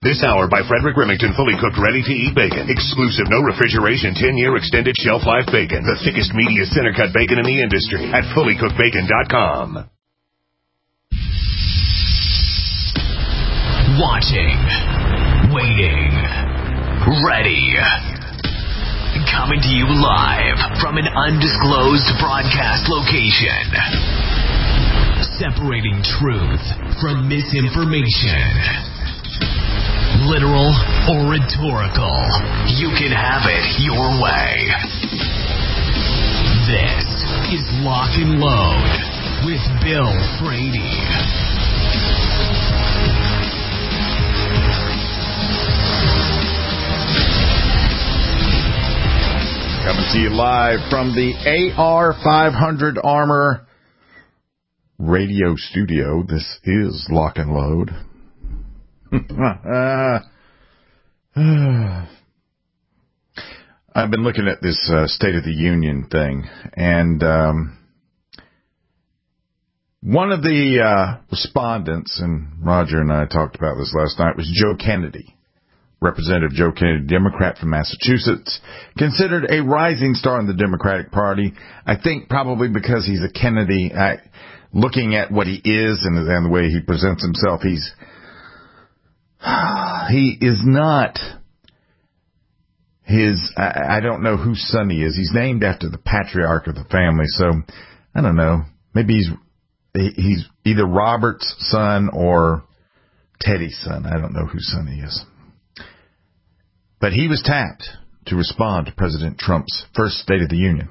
This hour by Frederick Remington, fully cooked, ready-to-eat bacon. Exclusive, no refrigeration, 10-year extended shelf life bacon. The thickest, meatiest center-cut bacon in the industry at fullycookedbacon.com. Watching, waiting, ready. Coming to you live from an undisclosed broadcast location. Separating truth from misinformation. Literal or rhetorical, you can have it your way. This is Lock and Load with Bill Frady. Coming to you live from the AR-500 Armor radio studio. This is Lock and Load. I've been looking at this State of the Union thing, and one of the respondents, and Roger and I talked about this last night, was Joe Kennedy. Representative Joe Kennedy, Democrat from Massachusetts, considered a rising star in the Democratic Party. I think probably because he's a Kennedy. Looking at what he is and the way he presents himself, he is not his. I don't know whose son he is. He's named after the patriarch of the family, so I don't know. Maybe he's either Robert's son or Teddy's son. I don't know whose son he is. But he was tapped to respond to President Trump's first State of the Union,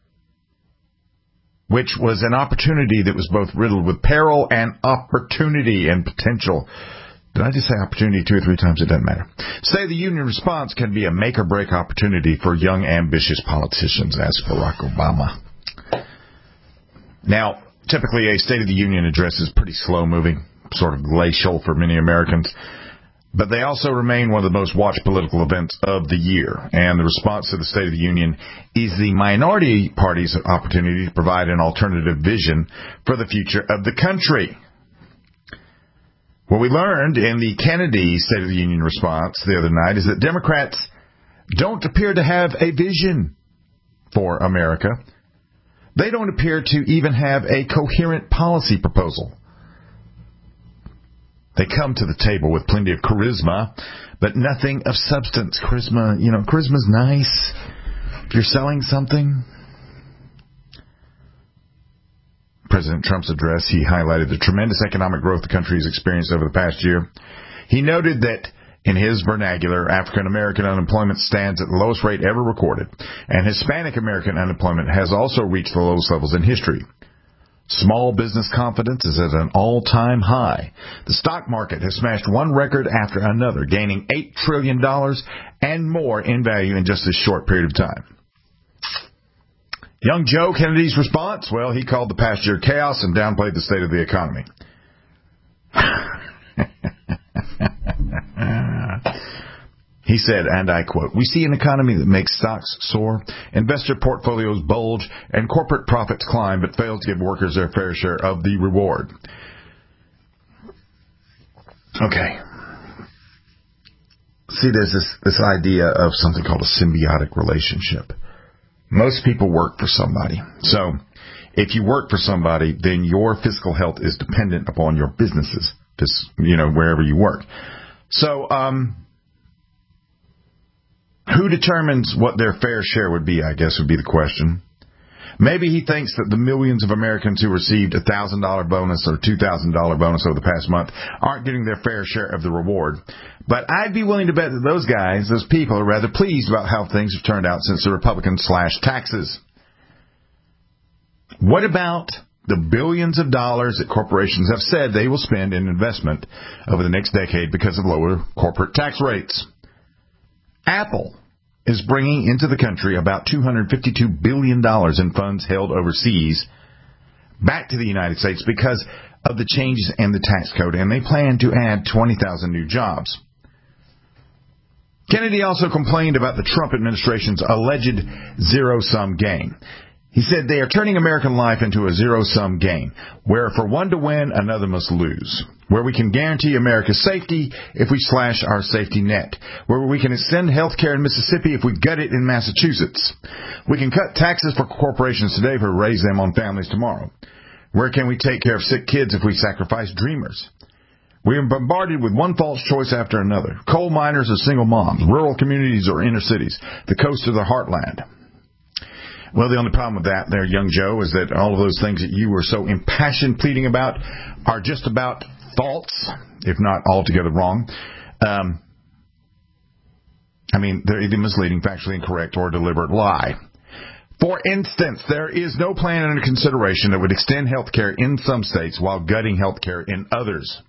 which was an opportunity that was both riddled with peril and opportunity and potential. Did I just say opportunity 2 or 3 times? It doesn't matter. State of the Union response can be a make-or-break opportunity for young, ambitious politicians, asked Barack Obama. Now, typically a State of the Union address is pretty slow-moving, sort of glacial for many Americans. But they also remain one of the most watched political events of the year. And the response to the State of the Union is the minority party's opportunity to provide an alternative vision for the future of the country. What we learned in the Kennedy State of the Union response the other night is that Democrats don't appear to have a vision for America. They don't appear to even have a coherent policy proposal. They come to the table with plenty of charisma, but nothing of substance. Charisma's nice if you're selling something. President Trump's address, he highlighted the tremendous economic growth the country has experienced over the past year. He noted that, in his vernacular, African-American unemployment stands at the lowest rate ever recorded, and Hispanic-American unemployment has also reached the lowest levels in history. Small business confidence is at an all-time high. The stock market has smashed one record after another, gaining $8 trillion and more in value in just this short period of time. Young Joe Kennedy's response? Well, he called the past year chaos and downplayed the state of the economy. He said, and I quote, "We see an economy that makes stocks soar, investor portfolios bulge, and corporate profits climb, but fail to give workers their fair share of the reward." Okay. See, there's this idea of something called a symbiotic relationship. Most people work for somebody. So if you work for somebody, then your fiscal health is dependent upon your businesses, wherever you work. So, who determines what their fair share would be, I guess, would be the question. Maybe he thinks that the millions of Americans who received a $1,000 bonus or $2,000 bonus over the past month aren't getting their fair share of the reward. But I'd be willing to bet that those people, are rather pleased about how things have turned out since the Republicans slashed taxes. What about the billions of dollars that corporations have said they will spend in investment over the next decade because of lower corporate tax rates? Apple is bringing into the country about $252 billion in funds held overseas back to the United States because of the changes in the tax code, and they plan to add 20,000 new jobs. Kennedy also complained about the Trump administration's alleged zero-sum game. He said they are turning American life into a zero-sum game, where for one to win, another must lose. Where we can guarantee America's safety if we slash our safety net. Where we can extend health care in Mississippi if we gut it in Massachusetts. We can cut taxes for corporations today if we raise them on families tomorrow. Where can we take care of sick kids if we sacrifice dreamers? We are bombarded with one false choice after another. Coal miners or single moms, rural communities or inner cities, the coast or the heartland. Well, the only problem with that there, young Joe, is that all of those things that you were so impassioned pleading about are just about false, if not altogether wrong. They're either misleading, factually incorrect, or a deliberate lie. For instance, there is no plan under consideration that would extend health care in some states while gutting health care in others.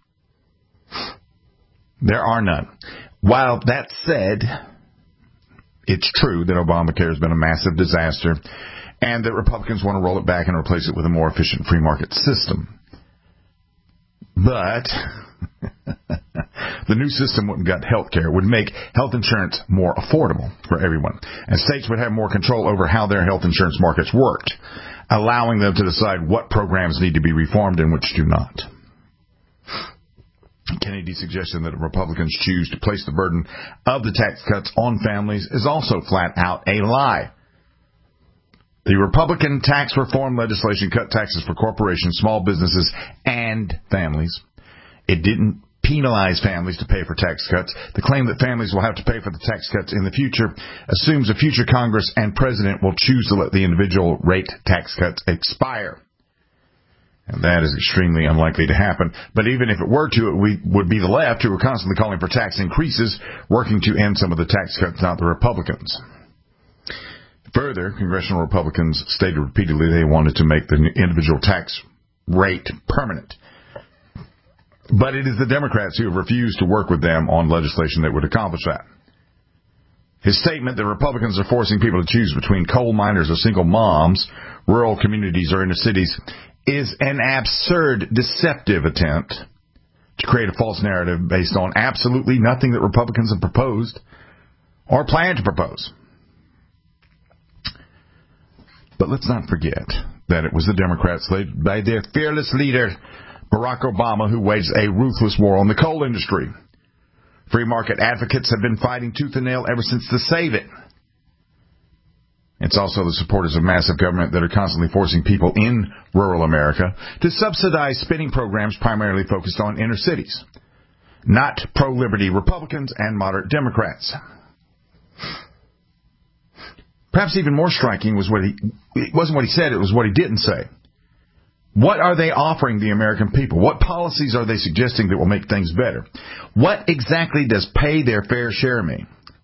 There are none. While that said, it's true that Obamacare has been a massive disaster and that Republicans want to roll it back and replace it with a more efficient free market system. But the new system wouldn't gut health care. It would make health insurance more affordable for everyone. And states would have more control over how their health insurance markets worked, allowing them to decide what programs need to be reformed and which do not. Kennedy's suggestion that Republicans choose to place the burden of the tax cuts on families is also flat out a lie. The Republican tax reform legislation cut taxes for corporations, small businesses, and families. It didn't penalize families to pay for tax cuts. The claim that families will have to pay for the tax cuts in the future assumes a future Congress and president will choose to let the individual rate tax cuts expire. And that is extremely unlikely to happen. But even if it were to, it would be the left who are constantly calling for tax increases, working to end some of the tax cuts, not the Republicans. Further, congressional Republicans stated repeatedly they wanted to make the individual tax rate permanent. But it is the Democrats who have refused to work with them on legislation that would accomplish that. His statement that Republicans are forcing people to choose between coal miners or single moms, rural communities or inner cities, is an absurd, deceptive attempt to create a false narrative based on absolutely nothing that Republicans have proposed or plan to propose. But let's not forget that it was the Democrats led by their fearless leader, Barack Obama, who waged a ruthless war on the coal industry. Free market advocates have been fighting tooth and nail ever since to save it. It's also the supporters of massive government that are constantly forcing people in rural America to subsidize spending programs primarily focused on inner cities, not pro-liberty Republicans and moderate Democrats. Perhaps even more striking was it wasn't what he said, it was what he didn't say. What are they offering the American people? What policies are they suggesting that will make things better? What exactly does pay their fair share mean?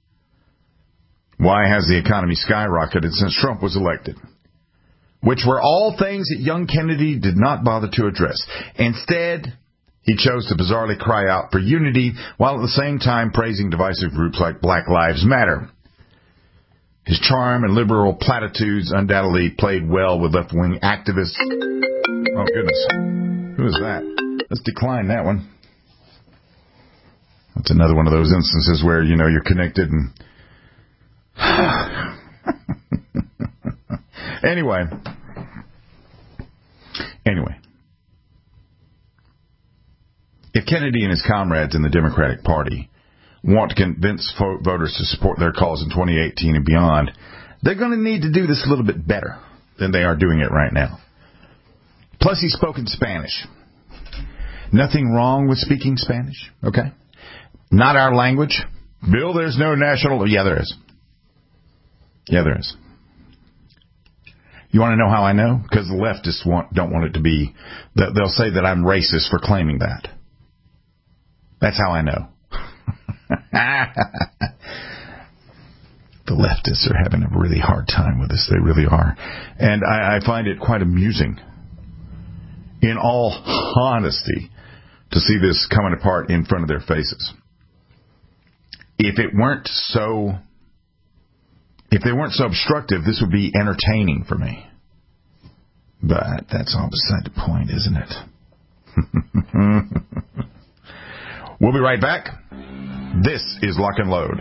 Why has the economy skyrocketed since Trump was elected? Which were all things that young Kennedy did not bother to address. Instead, he chose to bizarrely cry out for unity while at the same time praising divisive groups like Black Lives Matter. His charm and liberal platitudes undoubtedly played well with left-wing activists. Oh, goodness. Who is that? Let's decline that one. That's another one of those instances where, you're connected and... Anyway. If Kennedy and his comrades in the Democratic Party want to convince voters to support their cause in 2018 and beyond, they're going to need to do this a little bit better than they are doing it right now. Plus, he spoke in Spanish. Nothing wrong with speaking Spanish, okay? Not our language. Bill, there's no national... Yeah, there is. Yeah, there is. You want to know how I know? Because the leftists don't want it to be... They'll say that I'm racist for claiming that. That's how I know. The leftists are having a really hard time with this. They really are. And I find it quite amusing, in all honesty, to see this coming apart in front of their faces. If they weren't so obstructive, this would be entertaining for me. But that's all beside the point, isn't it? We'll be right back. This is Lock and Load.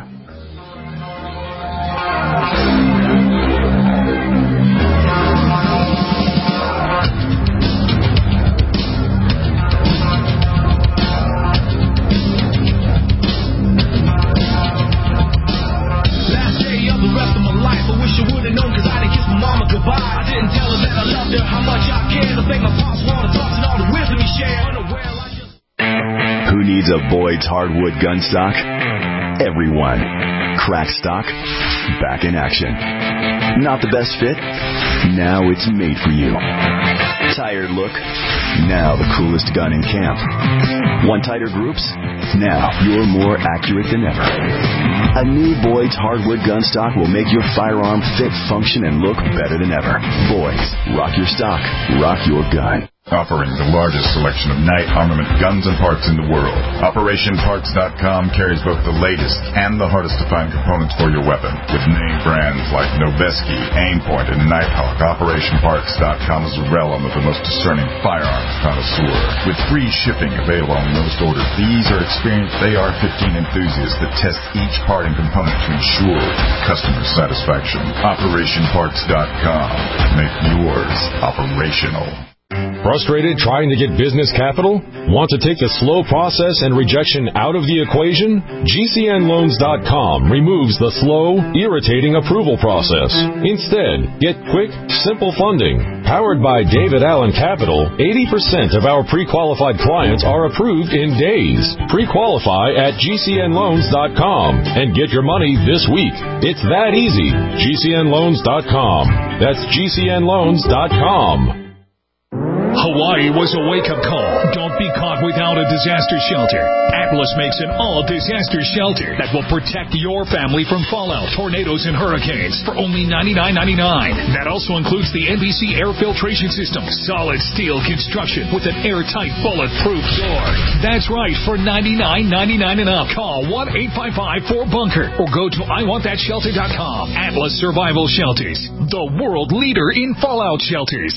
needs a Boyd's hardwood gun stock? Everyone. Crack stock, back in action. Not the best fit? Now it's made for you. Tired look? Now the coolest gun in camp. Want tighter groups? Now you're more accurate than ever. A new Boyd's hardwood gun stock will make your firearm fit, function, and look better than ever. Boyd's. Rock your stock. Rock your gun. Offering the largest selection of night armament guns and parts in the world. OperationParts.com carries both the latest and the hardest to find components for your weapon. With name brands like Noveske, Aimpoint, and Nighthawk, OperationParts.com is the realm of the most discerning firearms connoisseur. With free shipping available on most orders, these are experienced AR-15 enthusiasts that test each part and component to ensure customer satisfaction. OperationParts.com. Make yours operational. Frustrated trying to get business capital? Want to take the slow process and rejection out of the equation? GCNLoans.com removes the slow, irritating approval process. Instead, get quick, simple funding. Powered by David Allen Capital, 80% of our pre-qualified clients are approved in days. Pre-qualify at GCNLoans.com and get your money this week. It's that easy. GCNLoans.com. That's GCNLoans.com. Hawaii was a wake-up call. Don't be caught without a disaster shelter. Atlas makes an all-disaster shelter that will protect your family from fallout, tornadoes, and hurricanes for only $99.99. That also includes the NBC air filtration system, solid steel construction with an airtight, bulletproof door. That's right, for $99.99 and up. Call 1-855-4BUNKER or go to IWantThatShelter.com. Atlas Survival Shelters, the world leader in fallout shelters.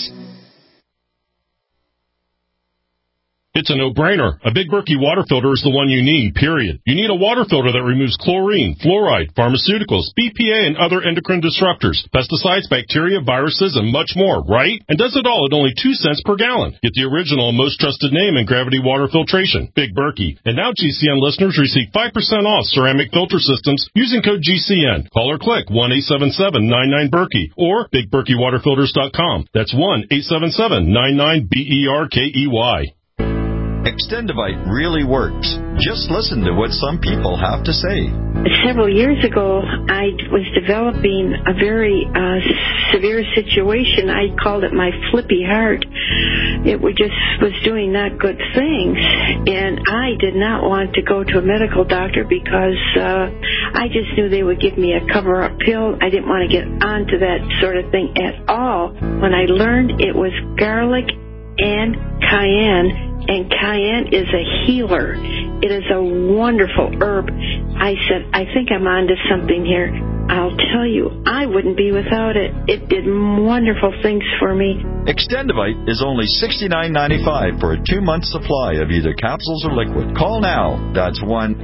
It's a no-brainer. A Big Berkey water filter is the one you need, period. You need a water filter that removes chlorine, fluoride, pharmaceuticals, BPA, and other endocrine disruptors, pesticides, bacteria, viruses, and much more, right? And does it all at only 2 cents per gallon. Get the original and most trusted name in gravity water filtration, Big Berkey. And now GCN listeners receive 5% off ceramic filter systems using code GCN. Call or click 1-877-99-BERKEY or BigBerkeyWaterFilters.com. That's 1-877-99-BERKEY. Extendivite really works. Just listen to what some people have to say. Several years ago, I was developing a very severe situation. I called it my flippy heart. It was doing not good things, and I did not want to go to a medical doctor because I just knew they would give me a cover-up pill. I didn't want to get onto that sort of thing at all. When I learned it was garlic and cayenne, and cayenne is a healer. It is a wonderful herb. I said, I think I'm onto something here. I'll tell you, I wouldn't be without it. It did wonderful things for me. Extendivite is only $69.95 for a 2-month supply of either capsules or liquid. Call now. That's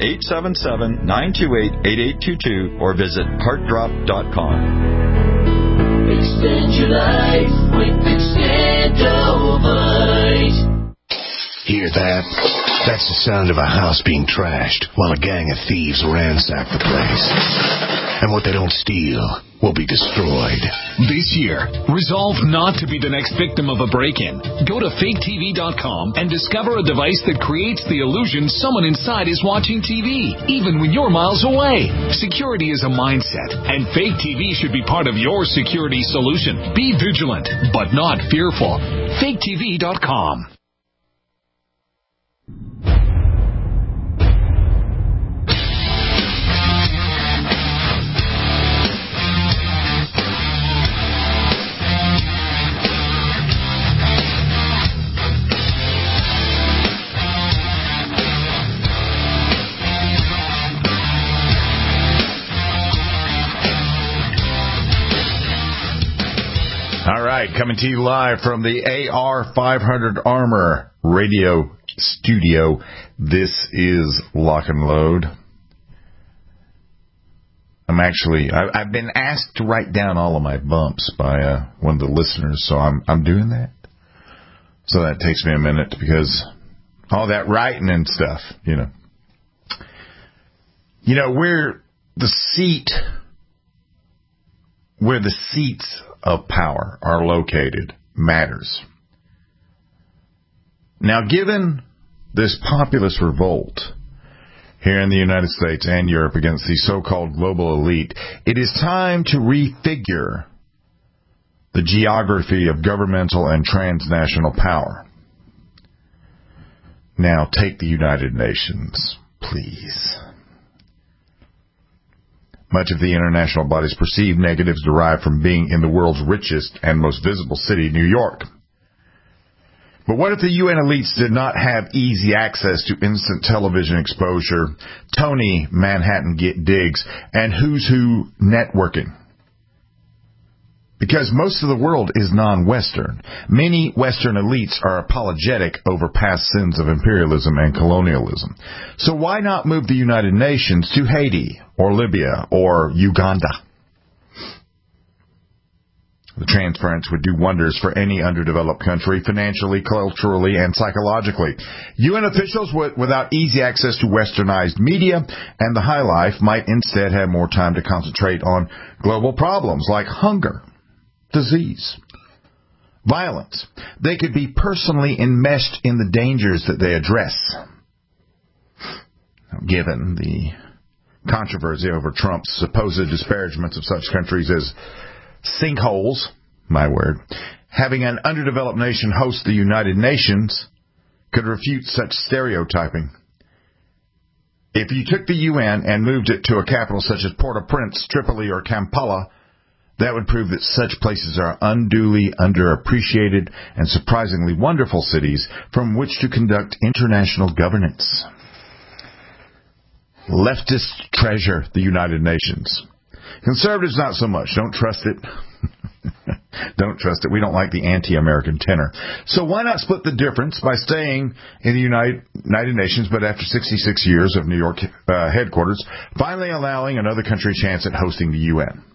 1-877-928-8822 or visit heartdrop.com. Extend your life with Extendivite. Hear that? That's the sound of a house being trashed while a gang of thieves ransack the place. And what they don't steal will be destroyed. This year, resolve not to be the next victim of a break-in. Go to faketv.com and discover a device that creates the illusion someone inside is watching TV, even when you're miles away. Security is a mindset, and Fake TV should be part of your security solution. Be vigilant, but not fearful. faketv.com. All right, coming to you live from the AR-500 Armor radio studio. This is Lock and Load. I've been asked to write down all of my bumps by one of the listeners, so I'm doing that. So that takes me a minute because all that writing and stuff, where the seats of power are located matters. Now, given this populist revolt here in the United States and Europe against the so-called global elite, it is time to refigure the geography of governmental and transnational power. Now, take the United Nations, please. Much of the international body's perceived negatives derive from being in the world's richest and most visible city, New York. But what if the UN elites did not have easy access to instant television exposure, Tony Manhattan Diggs, and Who's Who networking? Because most of the world is non-Western. Many Western elites are apologetic over past sins of imperialism and colonialism. So why not move the United Nations to Haiti or Libya or Uganda? The transference would do wonders for any underdeveloped country, financially, culturally, and psychologically. UN officials without easy access to westernized media and the high life might instead have more time to concentrate on global problems like hunger, disease, violence. They could be personally enmeshed in the dangers that they address. Given the controversy over Trump's supposed disparagements of such countries as sinkholes, my word, having an underdeveloped nation host the United Nations could refute such stereotyping. If you took the UN and moved it to a capital such as Port-au-Prince, Tripoli, or Kampala, that would prove that such places are unduly underappreciated and surprisingly wonderful cities from which to conduct international governance. Leftists treasure the United Nations. Conservatives, not so much. Don't trust it. Don't trust it. We don't like the anti-American tenor. So why not split the difference by staying in the United Nations, but after 66 years of New York headquarters, finally allowing another country a chance at hosting the UN?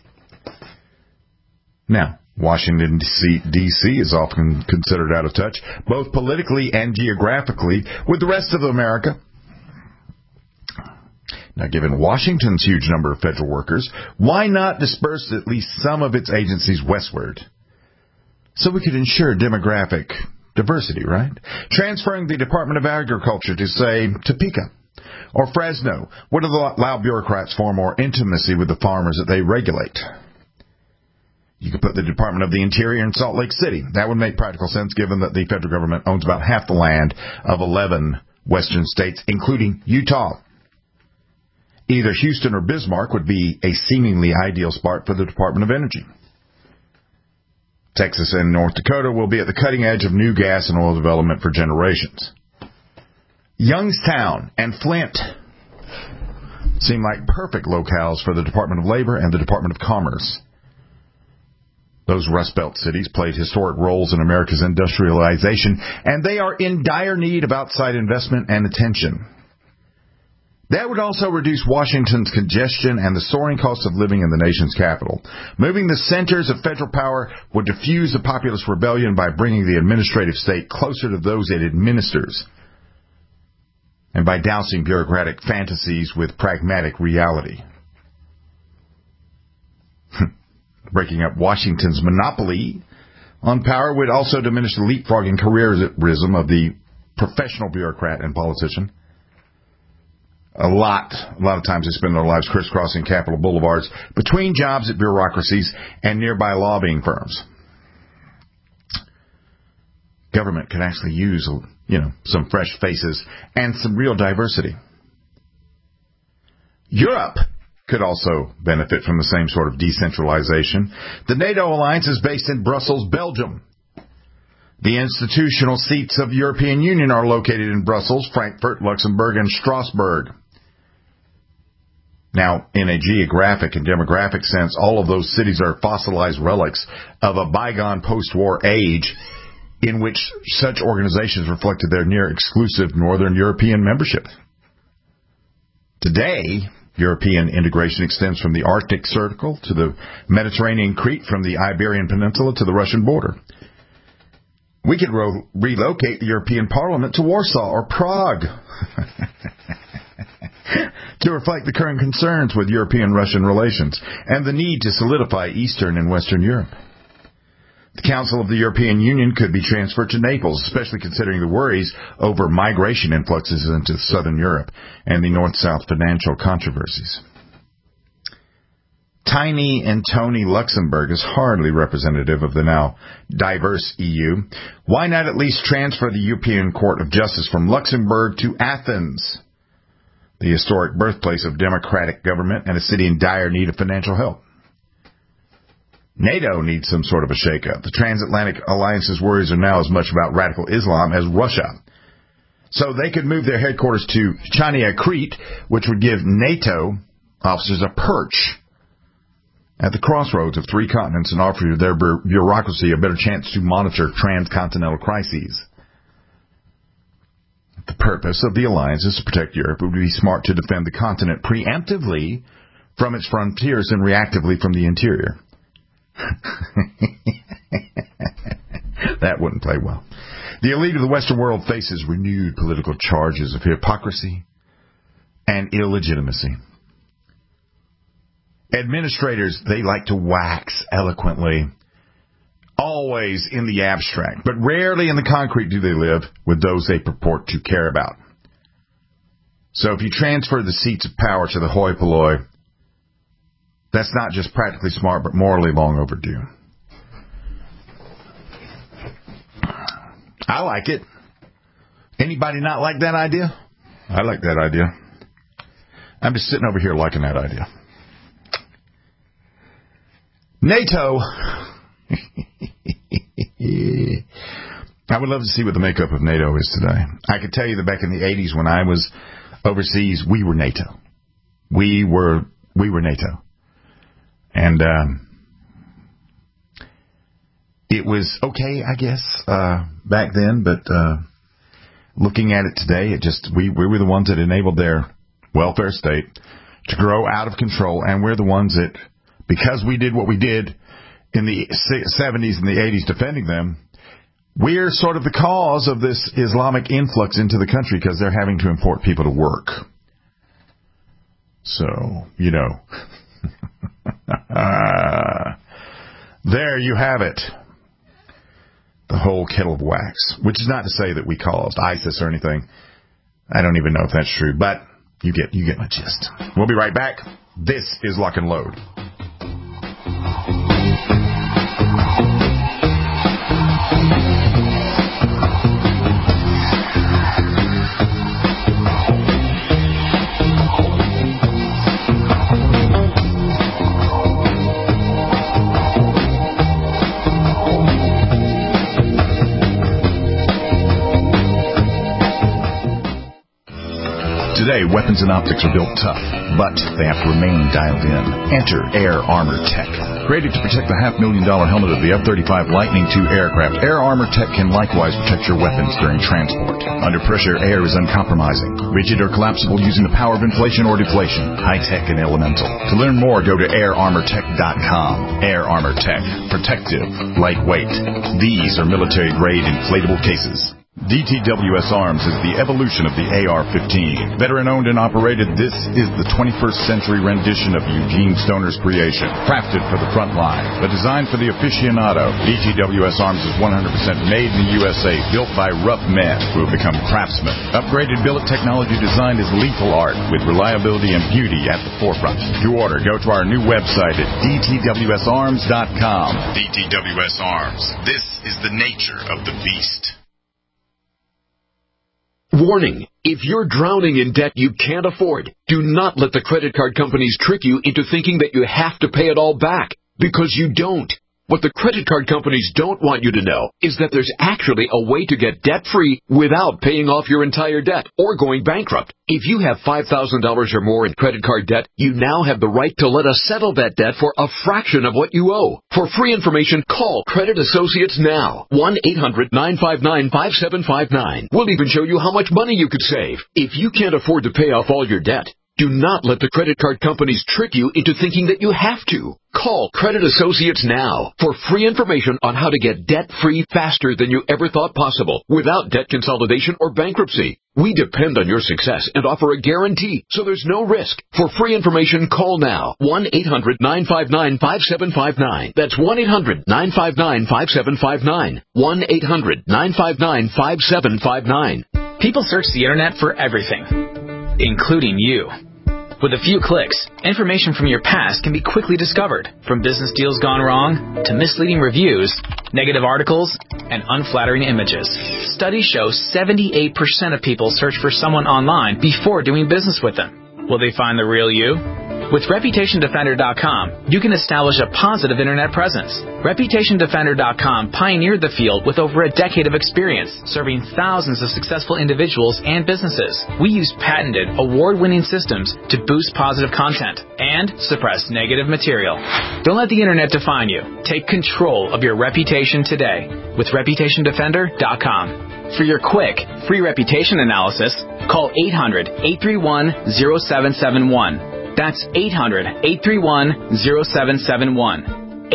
Now, Washington, D.C. is often considered out of touch, both politically and geographically, with the rest of America. Now, given Washington's huge number of federal workers, why not disperse at least some of its agencies westward? So we could ensure demographic diversity, right? Transferring the Department of Agriculture to, say, Topeka or Fresno would allow bureaucrats far more intimacy with the farmers that they regulate. You could put the Department of the Interior in Salt Lake City. That would make practical sense given that the federal government owns about half the land of 11 western states, including Utah. Either Houston or Bismarck would be a seemingly ideal spot for the Department of Energy. Texas and North Dakota will be at the cutting edge of new gas and oil development for generations. Youngstown and Flint seem like perfect locales for the Department of Labor and the Department of Commerce. Those Rust Belt cities played historic roles in America's industrialization, and they are in dire need of outside investment and attention. That would also reduce Washington's congestion and the soaring cost of living in the nation's capital. Moving the centers of federal power would diffuse the populist rebellion by bringing the administrative state closer to those it administers, and by dousing bureaucratic fantasies with pragmatic reality. Breaking up Washington's monopoly on power would also diminish the leapfrogging careerism of the professional bureaucrat and politician. A lot of times they spend their lives crisscrossing Capitol boulevards between jobs at bureaucracies and nearby lobbying firms. Government could actually use, some fresh faces and some real diversity. Europe could also benefit from the same sort of decentralization. The NATO alliance is based in Brussels, Belgium. The institutional seats of the European Union are located in Brussels, Frankfurt, Luxembourg, and Strasbourg. Now, in a geographic and demographic sense, all of those cities are fossilized relics of a bygone post-war age in which such organizations reflected their near-exclusive Northern European membership. Today, European integration extends from the Arctic Circle to the Mediterranean Crete, from the Iberian Peninsula to the Russian border. We could relocate the European Parliament to Warsaw or Prague to reflect the current concerns with European-Russian relations and the need to solidify Eastern and Western Europe. The Council of the European Union could be transferred to Naples, especially considering the worries over migration influxes into southern Europe and the north-south financial controversies. Tiny and Tony Luxembourg is hardly representative of the now diverse EU. Why not at least transfer the European Court of Justice from Luxembourg to Athens, the historic birthplace of democratic government and a city in dire need of financial help? NATO needs some sort of a shakeup. The transatlantic alliance's worries are now as much about radical Islam as Russia. So they could move their headquarters to Chania, Crete, which would give NATO officers a perch at the crossroads of three continents and offer their bureaucracy a better chance to monitor transcontinental crises. The purpose of the alliance is to protect Europe. It would be smart to defend the continent preemptively from its frontiers and reactively from the interior. That wouldn't play well. The elite of the Western world faces renewed political charges of hypocrisy and illegitimacy. Administrators, they like to wax eloquently, always in the abstract, but rarely in the concrete do they live with those they purport to care about. So if you transfer the seats of power to the hoi polloi, that's not just practically smart, but morally long overdue. I like it. Anybody not like that idea? I like that idea. I'm just sitting over here liking that idea. NATO. I would love to see what the makeup of NATO is today. I could tell you that back in the 80s when I was overseas, we were NATO. We were NATO. And it was okay, I guess, back then, but looking at it today, we were the ones that enabled their welfare state to grow out of control, and we're the ones that, because we did what we did in the 70s and the 80s defending them, we're sort of the cause of this Islamic influx into the country because they're having to import people to work. So, you know. There you have it. The whole kettle of wax. Which is not to say that we caused ISIS or anything. I don't even know if that's true, but you get my gist. We'll be right back. This is Lock and Load. Today, weapons and optics are built tough, but they have to remain dialed in. Enter Air Armor Tech. Created to protect the $500,000 helmet of the F-35 Lightning II aircraft, Air Armor Tech can likewise protect your weapons during transport. Under pressure, air is uncompromising, rigid or collapsible using the power of inflation or deflation, high-tech and elemental. To learn more, go to airarmortech.com. Air Armor Tech. Protective. Lightweight. These are military-grade inflatable cases. DTWS Arms is the evolution of the AR-15. Veteran-owned and operated, this is the 21st century rendition of Eugene Stoner's creation. Crafted for the front line, but designed for the aficionado. DTWS Arms is 100% made in the USA, built by rough men who have become craftsmen. Upgraded billet technology design is lethal art, with reliability and beauty at the forefront. To order, go to our new website at dtwsarms.com. DTWS Arms. This is the nature of the beast. Warning, if you're drowning in debt you can't afford, do not let the credit card companies trick you into thinking that you have to pay it all back, because you don't. What the credit card companies don't want you to know is that there's actually a way to get debt-free without paying off your entire debt or going bankrupt. If you have $5,000 or more in credit card debt, you now have the right to let us settle that debt for a fraction of what you owe. For free information, call Credit Associates now. 1-800-959-5759. We'll even show you how much money you could save. If you can't afford to pay off all your debt, Do not let the credit card companies trick you into thinking that you have to. Call Credit Associates now for free information on how to get debt-free faster than you ever thought possible without debt consolidation or bankruptcy. We depend on your success and offer a guarantee, so there's no risk. For free information, call now. 1-800-959-5759. That's 1-800-959-5759. 1-800-959-5759. People search the internet for everything, including you. With a few clicks, information from your past can be quickly discovered, from business deals gone wrong to misleading reviews, negative articles, and unflattering images. Studies show 78% of people search for someone online before doing business with them. Will they find the real you? With ReputationDefender.com, you can establish a positive internet presence. ReputationDefender.com pioneered the field with over a decade of experience, serving thousands of successful individuals and businesses. We use patented, award-winning systems to boost positive content and suppress negative material. Don't let the internet define you. Take control of your reputation today with ReputationDefender.com. For your quick, free reputation analysis, call 800-831-0771. That's 800-831-0771.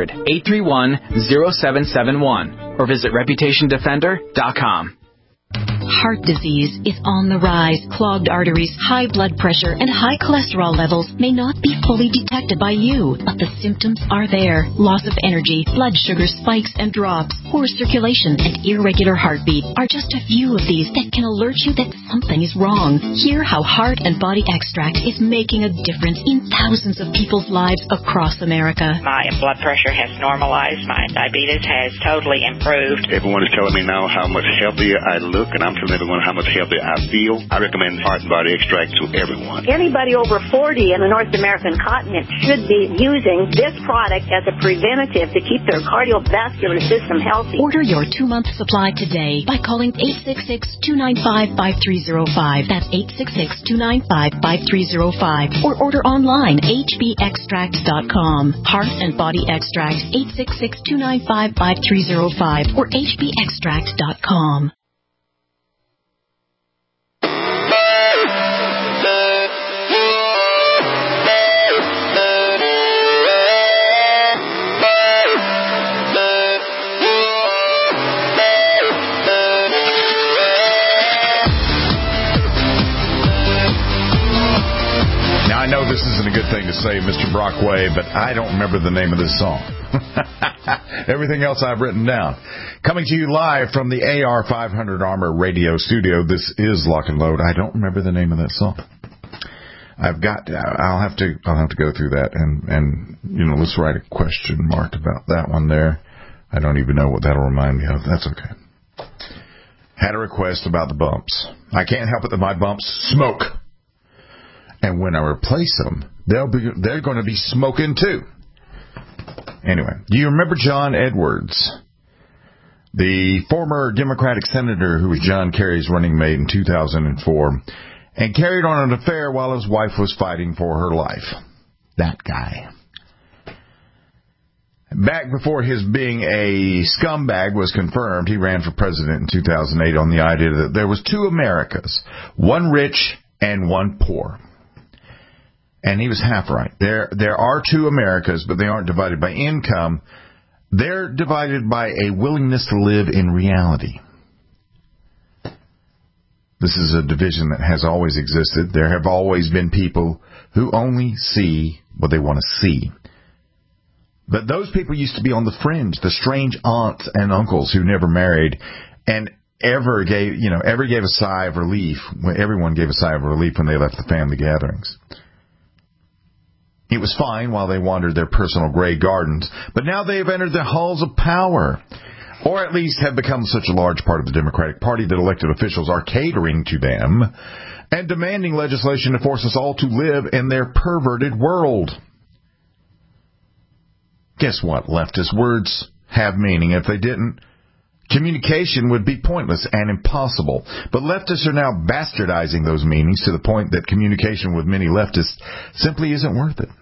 800-831-0771. Or visit ReputationDefender.com. Heart disease is on the rise. Clogged arteries, high blood pressure, and high cholesterol levels may not be fully detected by you, but the symptoms are there. Loss of energy, blood sugar spikes and drops, poor circulation, and irregular heartbeat are just a few of these that can alert you that something is wrong. Hear how Heart and Body Extract is making a difference in thousands of people's lives across America. My blood pressure has normalized. My diabetes has totally improved. Everyone is telling me now how much healthier I look, and I'm telling everyone how much healthier I feel. I recommend Heart and Body Extract to everyone. Anybody over 40 in the North American continent should be using this product as a preventative to keep their cardiovascular system healthy. Order your 2-month supply today by calling 866-295-5305. That's 866-295-5305. Or order online, hbextract.com. Heart and Body Extract, 866-295-5305 or hbextract.com. I know this isn't a good thing to say, Mr. Brockway, but I don't remember the name of this song. Everything else I've written down. Coming to you live from the AR500 Armor Radio Studio, this is Lock and Load. I don't remember the name of that song. I'll have to go through that and let's write a question mark about that one there. I don't even know what that'll remind me of. That's okay. Had a request about the bumps. I can't help it that my bumps smoke. And when I replace them, they're going to be smoking too. Anyway, do you remember John Edwards, the former Democratic senator who was John Kerry's running mate in 2004 and carried on an affair while his wife was fighting for her life? That guy. Back before his being a scumbag was confirmed, he ran for president in 2008 on the idea that there was two Americas, one rich and one poor. And he was half right. There are two Americas, but they aren't divided by income. They're divided by a willingness to live in reality. This is a division that has always existed. There have always been people who only see what they want to see. But those people used to be on the fringe, the strange aunts and uncles who never married and ever gave a sigh of relief. Everyone gave a sigh of relief when they left the family gatherings. It was fine while they wandered their personal gray gardens, but now they have entered the halls of power, or at least have become such a large part of the Democratic Party that elected officials are catering to them and demanding legislation to force us all to live in their perverted world. Guess what? Leftist words have meaning. If they didn't, communication would be pointless and impossible. But leftists are now bastardizing those meanings to the point that communication with many leftists simply isn't worth it.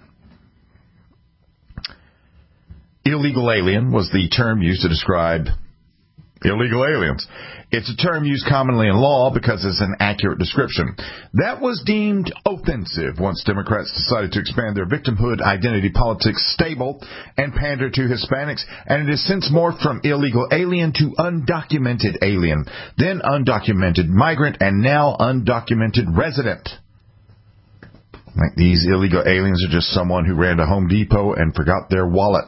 Illegal alien was the term used to describe illegal aliens. It's a term used commonly in law because it's an accurate description. That was deemed offensive once Democrats decided to expand their victimhood identity politics stable and pander to Hispanics, and it has since morphed from illegal alien to undocumented alien, then undocumented migrant, and now undocumented resident. Like these illegal aliens are just someone who ran to Home Depot and forgot their wallet.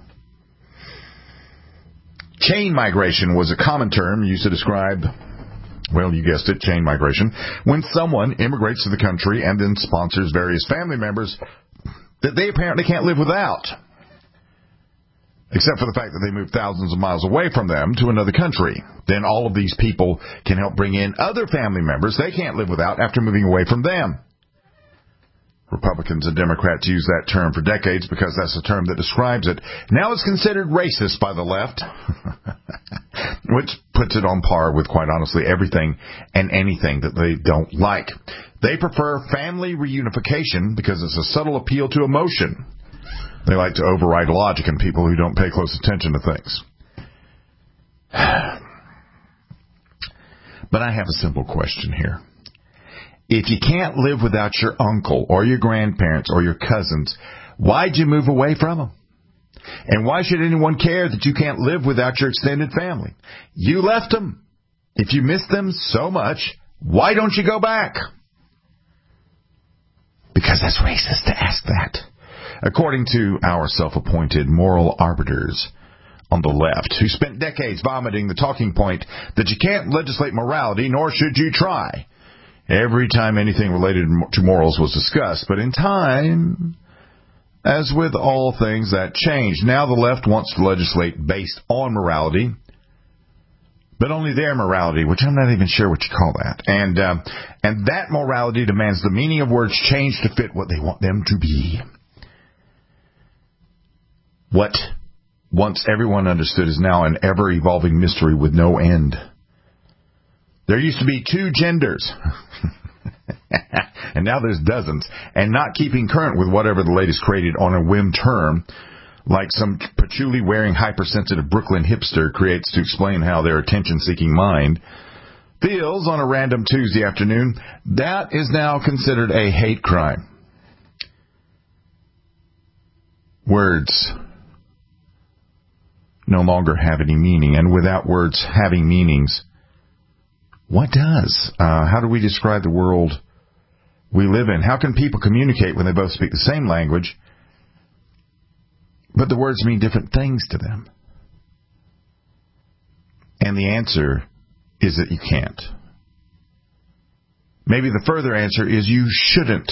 Chain migration was a common term used to describe, well, you guessed it, chain migration, when someone immigrates to the country and then sponsors various family members that they apparently can't live without, except for the fact that they move thousands of miles away from them to another country. Then all of these people can help bring in other family members they can't live without after moving away from them. Republicans and Democrats use that term for decades because that's the term that describes it. Now it's considered racist by the left, which puts it on par with, quite honestly, everything and anything that they don't like. They prefer family reunification because it's a subtle appeal to emotion. They like to override logic in people who don't pay close attention to things. But I have a simple question here. If you can't live without your uncle or your grandparents or your cousins, why'd you move away from them? And why should anyone care that you can't live without your extended family? You left them. If you miss them so much, why don't you go back? Because that's racist to ask that. According to our self-appointed moral arbiters on the left, who spent decades vomiting the talking point that you can't legislate morality, nor should you try, every time anything related to morals was discussed. But in time, as with all things, that changed. Now the left wants to legislate based on morality, but only their morality, which I'm not even sure what you call that. And that morality demands the meaning of words change to fit what they want them to be. What once everyone understood is now an ever-evolving mystery with no end. There used to be 2 genders, and now there's dozens, and not keeping current with whatever the latest created on a whim term, like some patchouli-wearing hypersensitive Brooklyn hipster creates to explain how their attention-seeking mind feels on a random Tuesday afternoon, that is now considered a hate crime. Words no longer have any meaning, and without words having meanings, what does? How do we describe the world we live in? How can people communicate when they both speak the same language, but the words mean different things to them? And the answer is that you can't. Maybe the further answer is you shouldn't.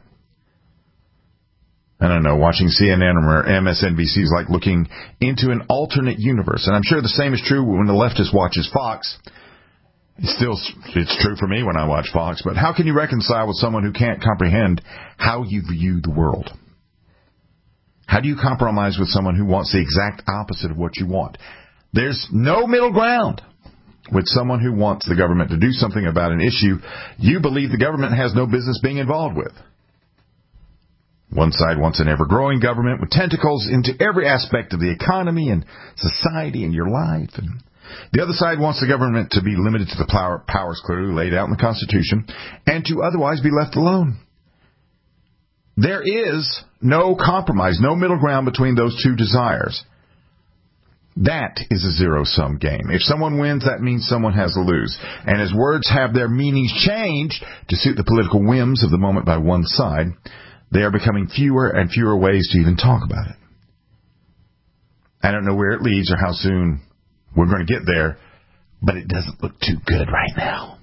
I don't know, watching CNN or MSNBC is like looking into an alternate universe. And I'm sure the same is true when the leftist watches Fox. It's true for me when I watch Fox, but how can you reconcile with someone who can't comprehend how you view the world? How do you compromise with someone who wants the exact opposite of what you want? There's no middle ground with someone who wants the government to do something about an issue you believe the government has no business being involved with. One side wants an ever-growing government with tentacles into every aspect of the economy and society and your life, and the other side wants the government to be limited to the powers clearly laid out in the Constitution and to otherwise be left alone. There is no compromise, no middle ground between those two desires. That is a zero-sum game. If someone wins, that means someone has to lose. And as words have their meanings changed to suit the political whims of the moment by one side, they are becoming fewer and fewer ways to even talk about it. I don't know where it leads or how soon we're going to get there, but it doesn't look too good right now.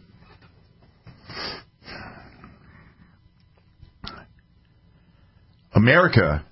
America.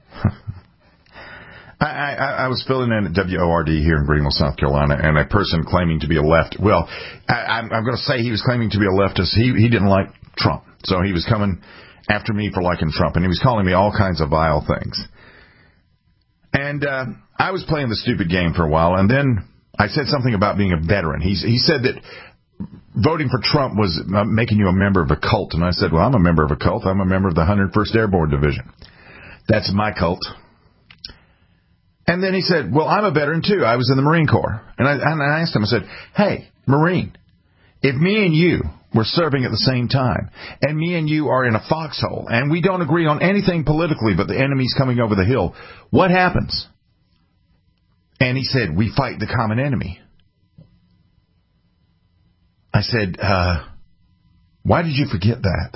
I was filling in at WORD here in Greenville, South Carolina, and a person claiming to be a leftist. Well, I'm going to say he was claiming to be a leftist. He didn't like Trump, so he was coming after me for liking Trump, and he was calling me all kinds of vile things. And I was playing the stupid game for a while, and then I said something about being a veteran. He said that voting for Trump was making you a member of a cult, and I said, well, I'm a member of a cult. I'm a member of the 101st Airborne Division. That's my cult. And then he said, well, I'm a veteran, too. I was in the Marine Corps. And I asked him, I said, hey, Marine, if me and you were serving at the same time, and me and you are in a foxhole, and we don't agree on anything politically but the enemy's coming over the hill, what happens? And he said, we fight the common enemy. I said, why did you forget that?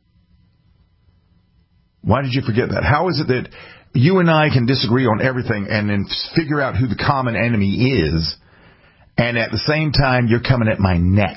Why did you forget that? How is it that you and I can disagree on everything and then figure out who the common enemy is, and at the same time you're coming at my neck?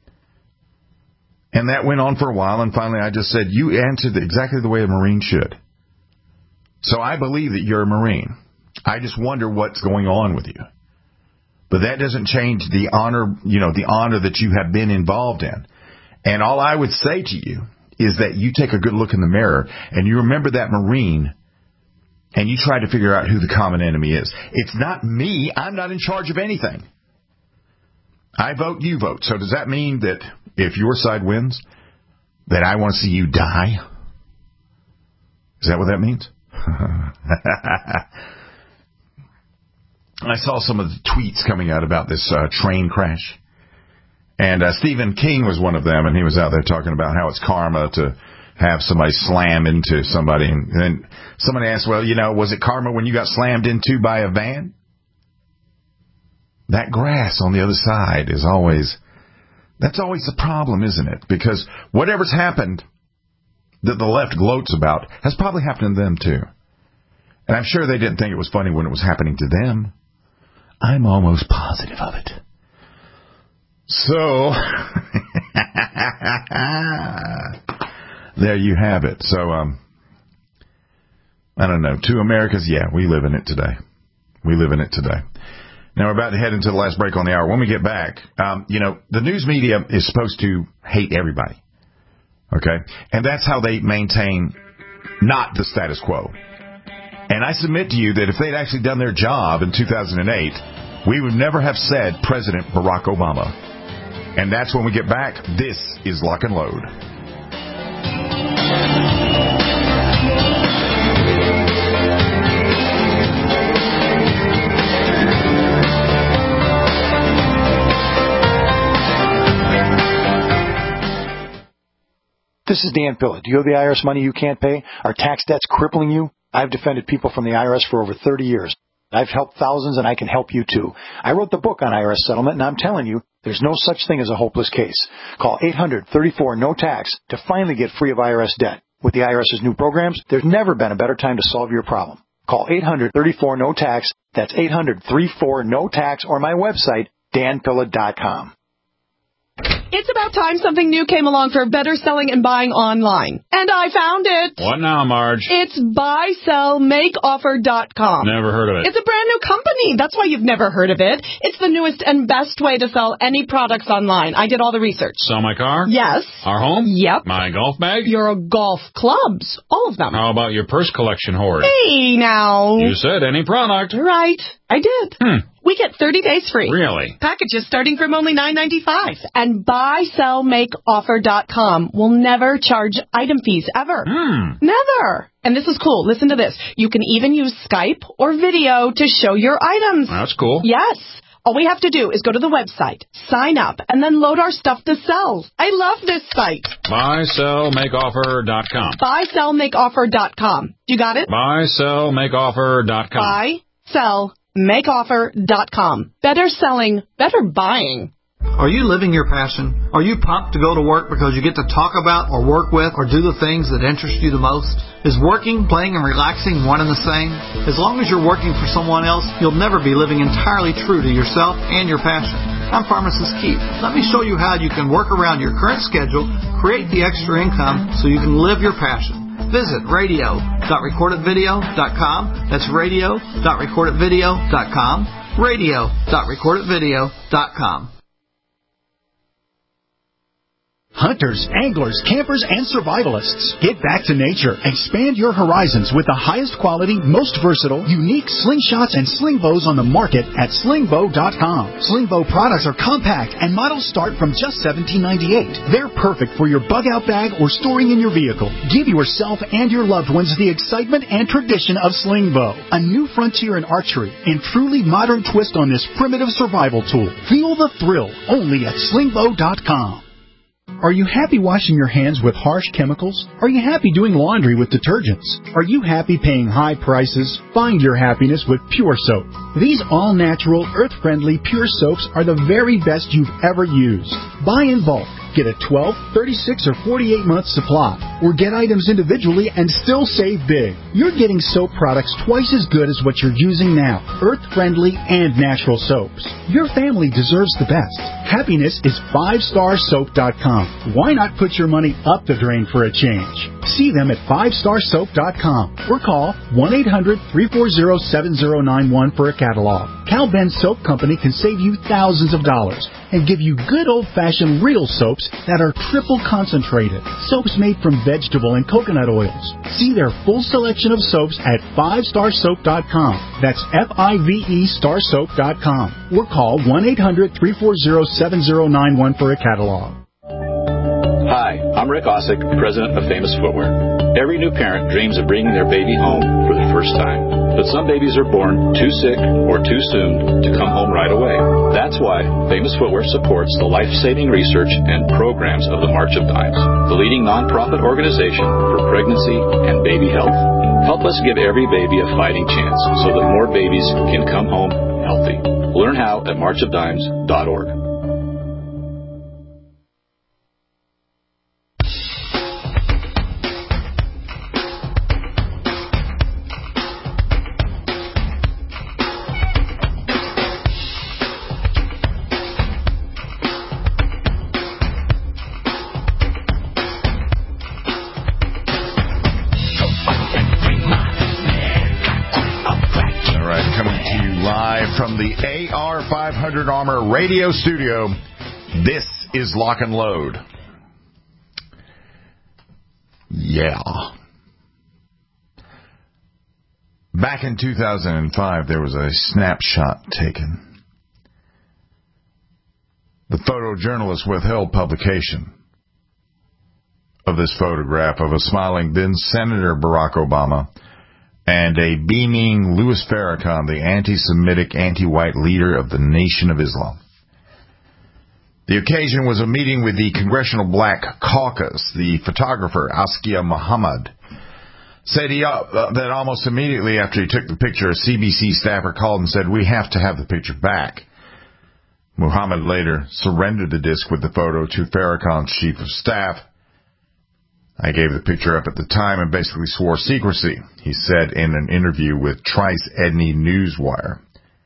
And that went on for a while, and finally I just said, you answered exactly the way a Marine should. So I believe that you're a Marine. I just wonder what's going on with you. But that doesn't change the honor, the honor that you have been involved in. And all I would say to you is that you take a good look in the mirror and you remember that Marine and you try to figure out who the common enemy is. It's not me. I'm not in charge of anything. I vote, you vote. So does that mean that if your side wins, that I want to see you die? Is that what that means? I saw some of the tweets coming out about this train crash. And Stephen King was one of them, and he was out there talking about how it's karma to have somebody slam into somebody. And then somebody asked, well, was it karma when you got slammed into by a van? That grass on the other side is that's always the problem, isn't it? Because whatever's happened that the left gloats about has probably happened to them too. And I'm sure they didn't think it was funny when it was happening to them. I'm almost positive of it. So, there you have it. So, I don't know. Two Americas, yeah, we live in it today. We live in it today. Now, we're about to head into the last break on the hour. When we get back, the news media is supposed to hate everybody. Okay? And that's how they maintain not the status quo. And I submit to you that if they'd actually done their job in 2008, we would never have said President Barack Obama. And that's when we get back. This is Lock and Load. This is Dan Pilla. Do you have the IRS money you can't pay? Are tax debts crippling you? I've defended people from the IRS for over 30 years. I've helped thousands, and I can help you, too. I wrote the book on IRS settlement, and I'm telling you, there's no such thing as a hopeless case. Call 800-34-NO-TAX to finally get free of IRS debt. With the IRS's new programs, there's never been a better time to solve your problem. Call 800-34-NO-TAX. That's 800-34-NO-TAX, or my website, danpilla.com. It's about time something new came along for better selling and buying online. And I found it. What now, Marge? It's buysellmakeoffer.com. Never heard of it. It's a brand new company. That's why you've never heard of it. It's the newest and best way to sell any products online. I did all the research. Sell my car? Yes. Our home? Yep. My golf bag? Your golf clubs. All of them. How about your purse collection hoard? Hey, now. You said any product. Right. I did. We get 30 days free. Really? Packages starting from only $9.95. And buysellmakeoffer.com will never charge item fees ever. Never. And this is cool. Listen to this. You can even use Skype or video to show your items. That's cool. Yes. All we have to do is go to the website, sign up, and then load our stuff to sell. I love this site. Buysellmakeoffer.com. Buysellmakeoffer.com. You got it? Buysellmakeoffer.com. Buysellmakeoffer.com. Better selling, better buying. Are you living your passion? Are you pumped to go to work because you get to talk about or work with or do the things that interest you the most? Is working, playing, and relaxing one and the same? As long as you're working for someone else, you'll never be living entirely true to yourself and your passion. I'm Pharmacist Keith. Let me show you how you can work around your current schedule, create the extra income so you can live your passion. Visit radio.recordedvideo.com. That's radio.recordedvideo.com. Radio.recordedvideo.com. Hunters, anglers, campers, and survivalists. Get back to nature. Expand your horizons with the highest quality, most versatile, unique slingshots and sling bows on the market at slingbow.com. Slingbow products are compact and models start from just $17.98. They're perfect for your bug-out bag or storing in your vehicle. Give yourself and your loved ones the excitement and tradition of Slingbow, a new frontier in archery and truly modern twist on this primitive survival tool. Feel the thrill only at slingbow.com. Are you happy washing your hands with harsh chemicals? Are you happy doing laundry with detergents? Are you happy paying high prices? Find your happiness with Pure Soap. These all-natural, earth-friendly Pure Soaps are the very best you've ever used. Buy in bulk. Get a 12, 36, or 48-month supply, or get items individually and still save big. You're getting soap products twice as good as what you're using now, earth-friendly and natural soaps. Your family deserves the best. Happiness is 5starsoap.com. Why not put your money up the drain for a change? See them at 5starsoap.com or call 1-800-340-7091 for a catalog. Cal Ben Soap Company can save you thousands of dollars and give you good old-fashioned real soaps that are triple concentrated. Soaps made from vegetable and coconut oils. See their full selection of soaps at 5starsoap.com. That's F-I-V-E starsoap.com. Or call 1-800-340-7091 for a catalog. Hi, I'm Rick Osick, president of Famous Footwear. Every new parent dreams of bringing their baby home for the first time. But some babies are born too sick or too soon to come home right away. That's why Famous Footwear supports the life-saving research and programs of the March of Dimes, the leading nonprofit organization for pregnancy and baby health. Help us give every baby a fighting chance so that more babies can come home healthy. Learn how at marchofdimes.org. AR500 Armor radio studio. This is Lock and Load. Yeah. Back in 2005, there was a snapshot taken. The photojournalist withheld publication of this photograph of a smiling then Senator Barack Obama and a beaming Louis Farrakhan, the anti-Semitic, anti-white leader of the Nation of Islam. The occasion was a meeting with the Congressional Black Caucus. The photographer, Askia Muhammad, said that almost immediately after he took the picture, a CBC staffer called and said, "We have to have the picture back." Muhammad later surrendered the disc with the photo to Farrakhan's chief of staff. "I gave the picture up at the time and basically swore secrecy," he said in an interview with Trice Edney Newswire.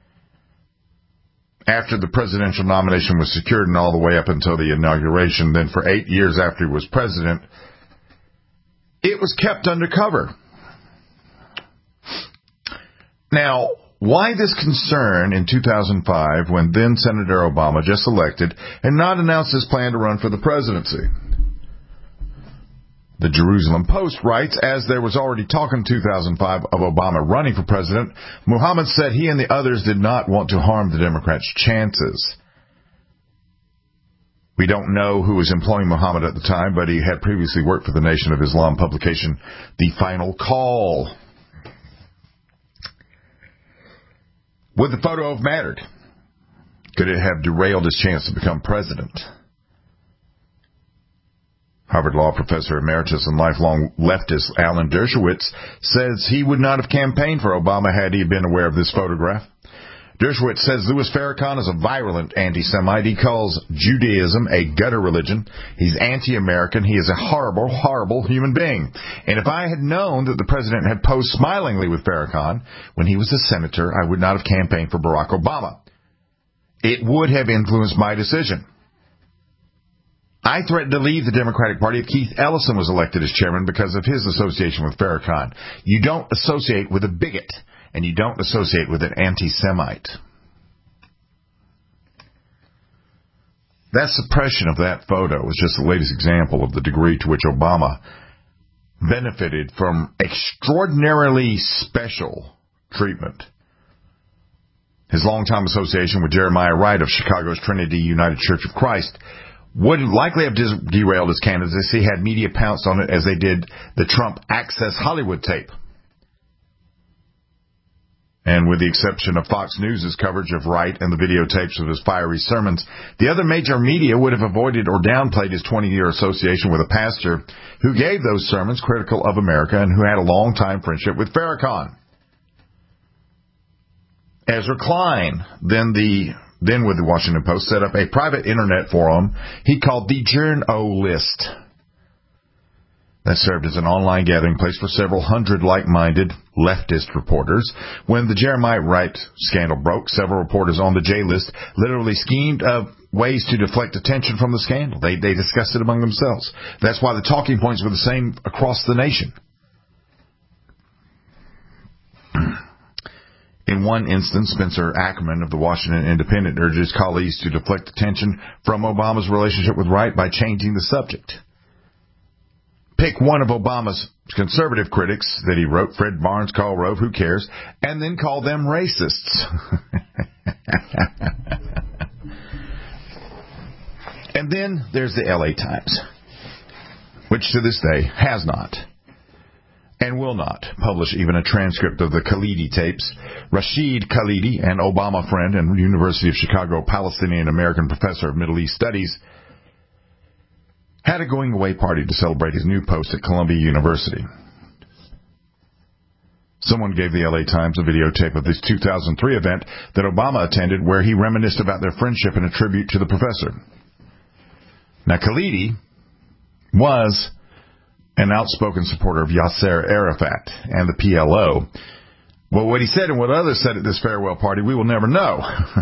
After the presidential nomination was secured and all the way up until the inauguration, then for 8 years after he was president, it was kept undercover. Now, why this concern in 2005 when then Senator Obama, just elected, had not announced his plan to run for the presidency? The Jerusalem Post writes, as there was already talk in 2005 of Obama running for president, Muhammad said he and the others did not want to harm the Democrats' chances. We don't know who was employing Muhammad at the time, but he had previously worked for the Nation of Islam publication, The Final Call. Would the photo have mattered? Could it have derailed his chance to become president? Harvard Law Professor Emeritus and lifelong leftist Alan Dershowitz says he would not have campaigned for Obama had he been aware of this photograph. Dershowitz says Louis Farrakhan is a virulent anti-Semite. He calls Judaism a gutter religion. He's anti-American. He is a horrible, horrible human being. And if I had known that the president had posed smilingly with Farrakhan when he was a senator, I would not have campaigned for Barack Obama. It would have influenced my decision. I threatened to leave the Democratic Party if Keith Ellison was elected as chairman because of his association with Farrakhan. You don't associate with a bigot, and you don't associate with an anti-Semite. That suppression of that photo is just the latest example of the degree to which Obama benefited from extraordinarily special treatment. His longtime association with Jeremiah Wright of Chicago's Trinity United Church of Christ would likely have derailed his candidacy had media pounced on it as they did the Trump Access Hollywood tape. And with the exception of Fox News' coverage of Wright and the videotapes of his fiery sermons, the other major media would have avoided or downplayed his 20-year association with a pastor who gave those sermons critical of America and who had a long-time friendship with Farrakhan. Ezra Klein, then with the Washington Post, set up a private internet forum he called the Journo-List. That served as an online gathering place for several hundred like-minded leftist reporters. When the Jeremiah Wright scandal broke, several reporters on the J-list literally schemed of ways to deflect attention from the scandal. They discussed it among themselves. That's why the talking points were the same across the nation. In one instance, Spencer Ackerman of the Washington Independent urged his colleagues to deflect attention from Obama's relationship with Wright by changing the subject. Pick one of Obama's conservative critics that he wrote, Fred Barnes, Karl Rove, who cares, and then call them racists. And then there's the LA Times, which to this day has not and will not publish even a transcript of the Khalidi tapes. Rashid Khalidi, an Obama friend and University of Chicago Palestinian-American professor of Middle East Studies, had a going-away party to celebrate his new post at Columbia University. Someone gave the LA Times a videotape of this 2003 event that Obama attended where he reminisced about their friendship in a tribute to the professor. Now, Khalidi was an outspoken supporter of Yasser Arafat and the PLO. Well, what he said and what others said at this farewell party, we will never know.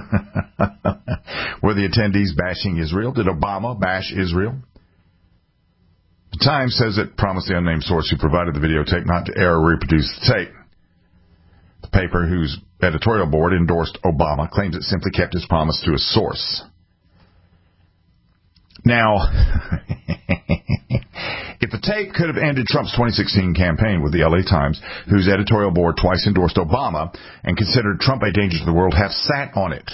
Were the attendees bashing Israel? Did Obama bash Israel? The Times says it promised the unnamed source who provided the videotape not to air or reproduce the tape. The paper, whose editorial board endorsed Obama, claims it simply kept its promise to a source. Now, if the tape could have ended Trump's 2016 campaign, would the LA Times, whose editorial board twice endorsed Obama and considered Trump a danger to the world, have sat on it?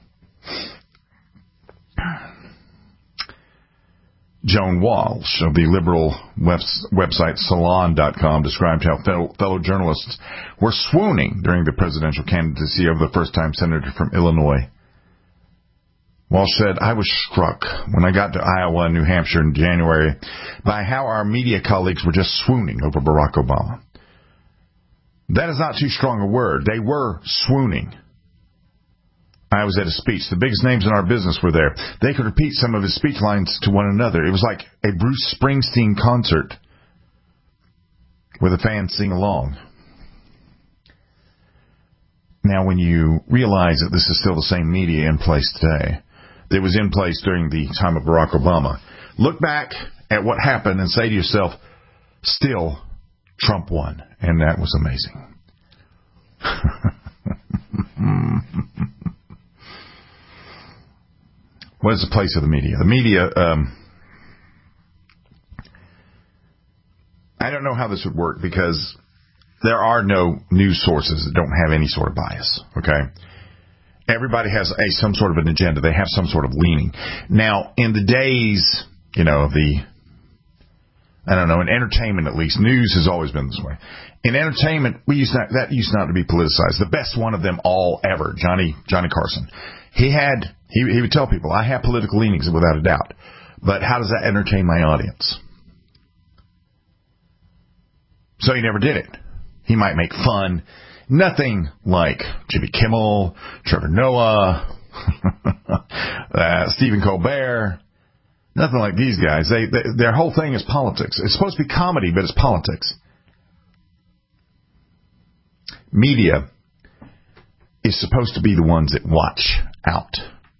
Joan Walsh of the liberal website Salon.com described how fellow journalists were swooning during the presidential candidacy of the first-time senator from Illinois. Walsh said, "I was struck when I got to Iowa and New Hampshire in January by how our media colleagues were just swooning over Barack Obama. That is not too strong a word. They were swooning. I was at a speech. The biggest names in our business were there. They could repeat some of his speech lines to one another. It was like a Bruce Springsteen concert where the fans sing along." Now, when you realize that this is still the same media in place today that was in place during the time of Barack Obama, look back at what happened and say to yourself, still, Trump won. And that was amazing. What is the place of the media? The media, I don't know how this would work because there are no news sources that don't have any sort of bias, okay? Everybody has some sort of an agenda. They have some sort of leaning. Now, in the days, in entertainment at least, news has always been this way. In entertainment, that used not to be politicized. The best one of them all ever, Johnny Carson. He would tell people, I have political leanings without a doubt, but how does that entertain my audience? So he never did it. He might make fun. Nothing like Jimmy Kimmel, Trevor Noah, Stephen Colbert. Nothing like these guys. Their whole thing is politics. It's supposed to be comedy, but it's politics. Media is supposed to be the ones that watch out.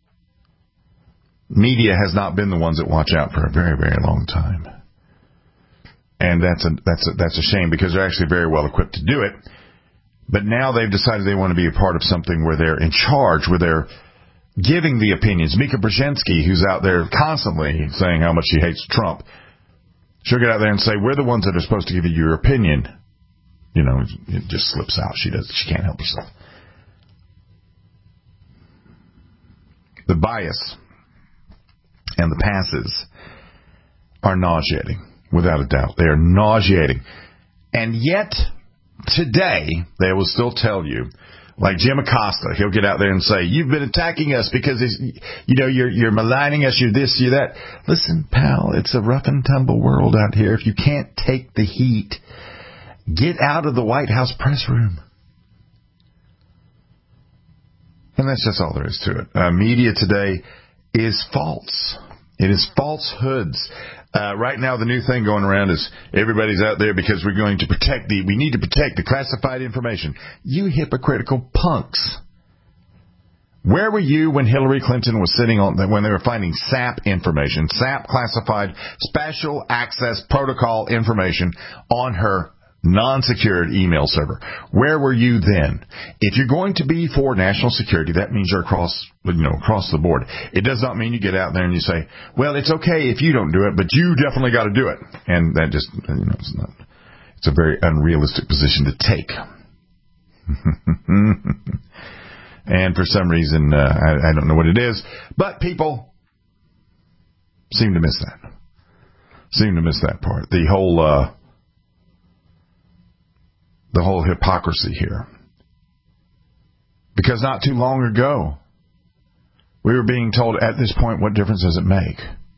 Media has not been the ones that watch out for a very, very long time. And that's a shame because they're actually very well equipped to do it. But now they've decided they want to be a part of something where they're in charge, where giving the opinions. Mika Brzezinski, who's out there constantly saying how much she hates Trump, she'll get out there and say, we're the ones that are supposed to give you your opinion. You know, it just slips out. She can't help herself. The bias and the passes are nauseating, without a doubt. They are nauseating. And yet, today, they will still tell you, like Jim Acosta, he'll get out there and say, you've been attacking us because, you're maligning us, you're this, you're that. Listen, pal, it's a rough and tumble world out here. If you can't take the heat, get out of the White House press room. And that's just all there is to it. Media today is false. It is falsehoods. Right now, the new thing going around is everybody's out there because we need to protect the classified information. You hypocritical punks. Where were you when Hillary Clinton was sitting when they were finding SAP information, SAP classified special access protocol information on her non-secured email server? Where were you then? If you're going to be for national security, that means you're across the board. It does not mean you get out there and you say, well, it's okay if you don't do it, but you definitely got to do it. And that just, it's a very unrealistic position to take. And for some reason, I don't know what it is, but people seem to miss that. Seem to miss that part. The whole hypocrisy here. Because not too long ago, we were being told at this point, what difference does it make?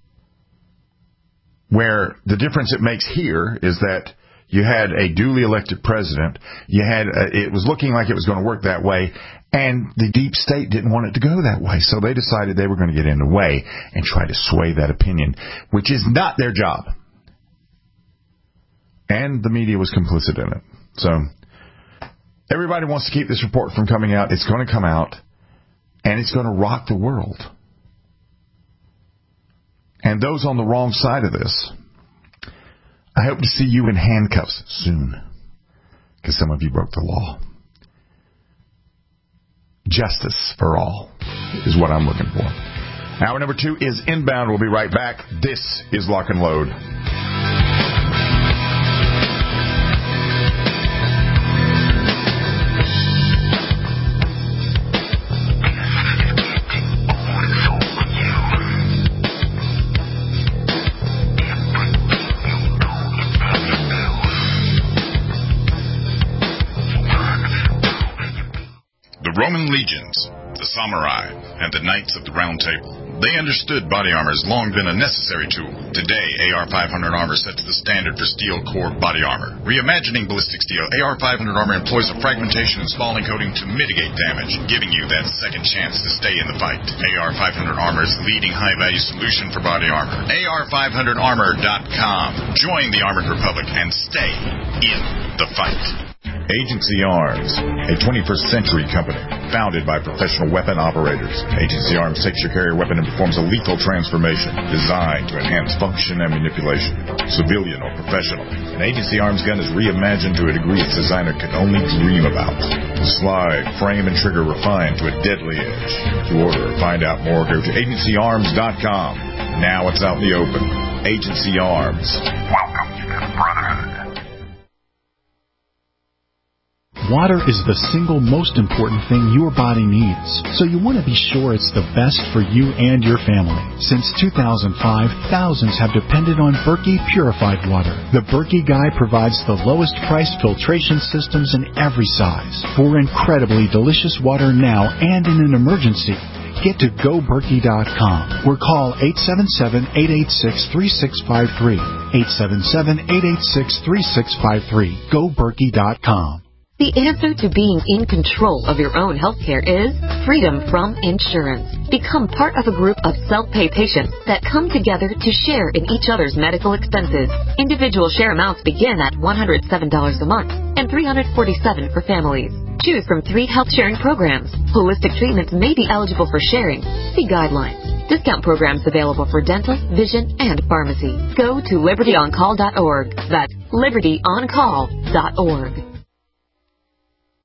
Where the difference it makes here is that you had a duly elected president, it was looking like it was going to work that way, and the deep state didn't want it to go that way, so they decided they were going to get in the way and try to sway that opinion, which is not their job. And the media was complicit in it. So, everybody wants to keep this report from coming out. It's going to come out, and it's going to rock the world. And those on the wrong side of this, I hope to see you in handcuffs soon, because some of you broke the law. Justice for all is what I'm looking for. Hour number 2 is inbound. We'll be right back. This is Lock and Load. Roman legions, the samurai, and the knights of the Round Table. They understood body armor has long been a necessary tool. Today, AR-500 armor sets the standard for steel core body armor. Reimagining ballistic steel, AR-500 armor employs a fragmentation and spalling coating to mitigate damage, giving you that second chance to stay in the fight. AR-500 armor is the leading high-value solution for body armor. AR500armor.com. Join the Armored Republic and stay in the fight. Agency Arms, a 21st century company founded by professional weapon operators. Agency Arms takes your carrier weapon and performs a lethal transformation designed to enhance function and manipulation, civilian or professional. An Agency Arms gun is reimagined to a degree its designer could only dream about. The slide, frame, and trigger refined to a deadly edge. To order or find out more, go to agencyarms.com. Now it's out in the open. Agency Arms. Welcome to the Brotherhood. Water is the single most important thing your body needs, so you want to be sure it's the best for you and your family. Since 2005, thousands have depended on Berkey purified water. The Berkey Guy provides the lowest priced filtration systems in every size for incredibly delicious water now and in an emergency. Get to GoBerkey.com or call 877-886-3653. 877-886-3653. GoBerkey.com. The answer to being in control of your own healthcare is freedom from insurance. Become part of a group of self-pay patients that come together to share in each other's medical expenses. Individual share amounts begin at $107 a month and $347 for families. Choose from 3 health-sharing programs. Holistic treatments may be eligible for sharing. See guidelines. Discount programs available for dental, vision, and pharmacy. Go to libertyoncall.org. That's libertyoncall.org.